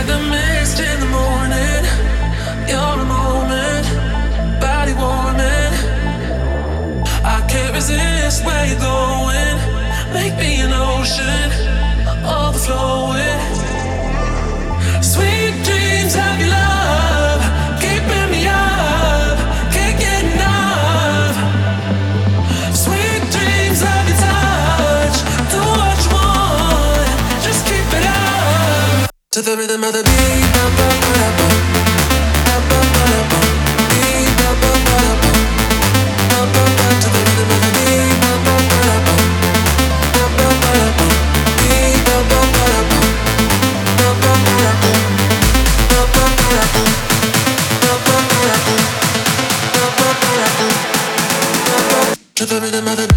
the mist in the morning. You're a moment, body warming. I can't resist where you're going. Make me an ocean, overflowing. Sweet dreams of your love, keeping me up, can't get enough. Sweet dreams of your touch, do what you want, just keep it up. To the rhythm of the beat, ba ba ba da ba, ba ba ba da ba, beat ba ba ba da ba, ba ba ba. To the rhythm of the beat, ba ba ba da ba, ba ba ba da ba, beat ba ba ba da ba, ba ba ba da ba, ba ba ba da ba, ba ba ba da ba, ba ba ba da ba, ba ba. To the rhythm of the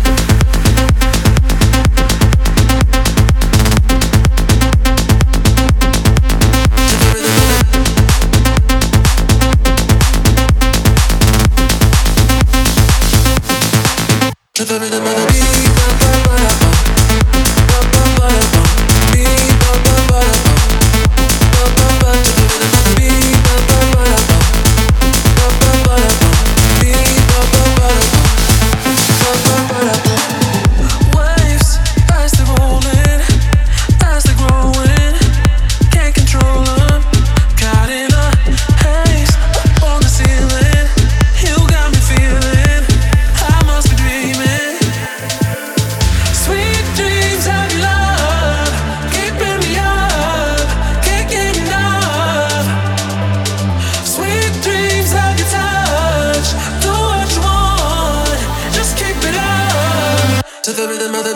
to the rhythm of the beat, ba ba ba da ba, ba ba ba da ba, beat ba ba ba da ba, ba ba ba. To the rhythm of the beat, ba ba ba da ba, ba ba ba da ba, beat ba ba ba da ba, ba ba ba da ba. Waves as they're rolling, as they're growing, can't control them. Caught in a haze up on the ceiling, you got me feeling I must be dreaming. Sweet dreams of your love, keeping me up, can't get enough. Sweet dreams of your touch, do what you want, just keep it up. To the rhythm of the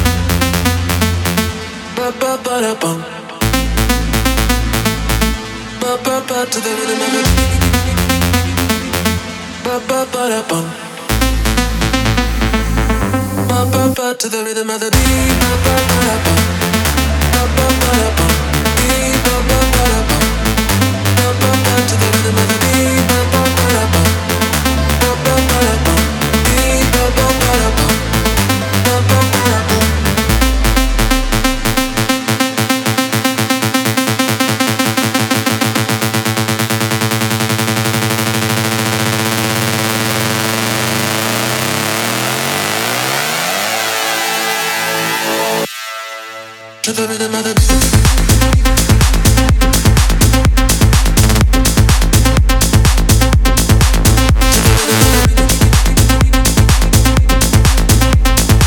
ba ba ba da bum, ba ba ba. To the rhythm of the ba ba ba da bum, ba ba ba. To the rhythm of the beat, ba ba ba da bum, ba ba ba da bum, beat ba ba ba da bum, ba ba ba. To the rhythm of the beat, ba ba ba da bum, ba ba ba da bum, beat ba ba ba da bum, ba ba ba da bum. To the rhythm of the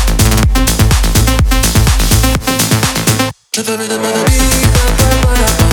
to the rhythm of the beat, ba ba ba da ba.